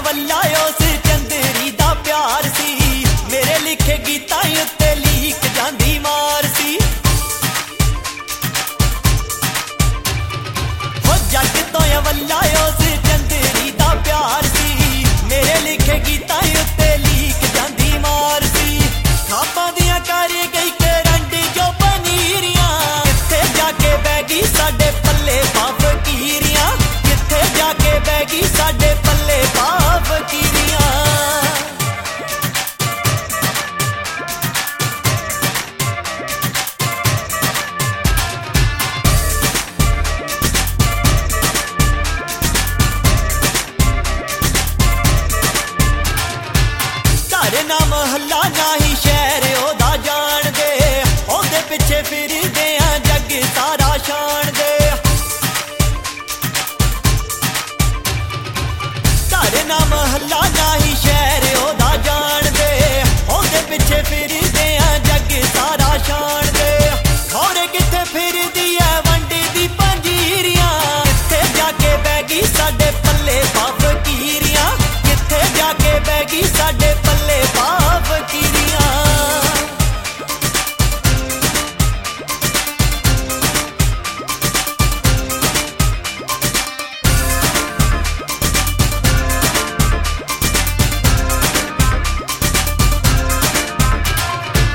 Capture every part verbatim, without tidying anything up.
वल्ला उस चंदेरी दा प्यार सी, मेरे लिखे गीतां उत्ते लीक जांदी मार सी। हो जग तो वल्ला उस चंदेरी दा प्यार सी, मेरे लिखे गीतां उत्ते लीक जांदी मार सी। खापां दियां कर गई करंड जो पनीरियां, किथे जाके बैगी साडे पल्ले पा फकीरियां, किथे जाके बैगी साडे पल्ले पा फकीरियां। घर ना महल्ला ना ही शहर ओदा जान दे, ओदे पिछे फिरदे आ जग सारा शान दे। घर ना महल्ला ना ही शहर ओदा जान दे, ओदे पिछे फिरदे आ जग सारा शान दे। खौरे किथे फिरदी है वंडी दी पंजीरियां, किथे जाके बैगी साडे पल्ले पा फकीरियां, किथे जाके बैगी साडे पल्ले पा फकीरियां।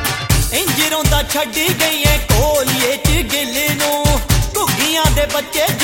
इंज रोंदा छड्डी गई है कोलिए च गिल नूं, घुग्गियां दे बच्चे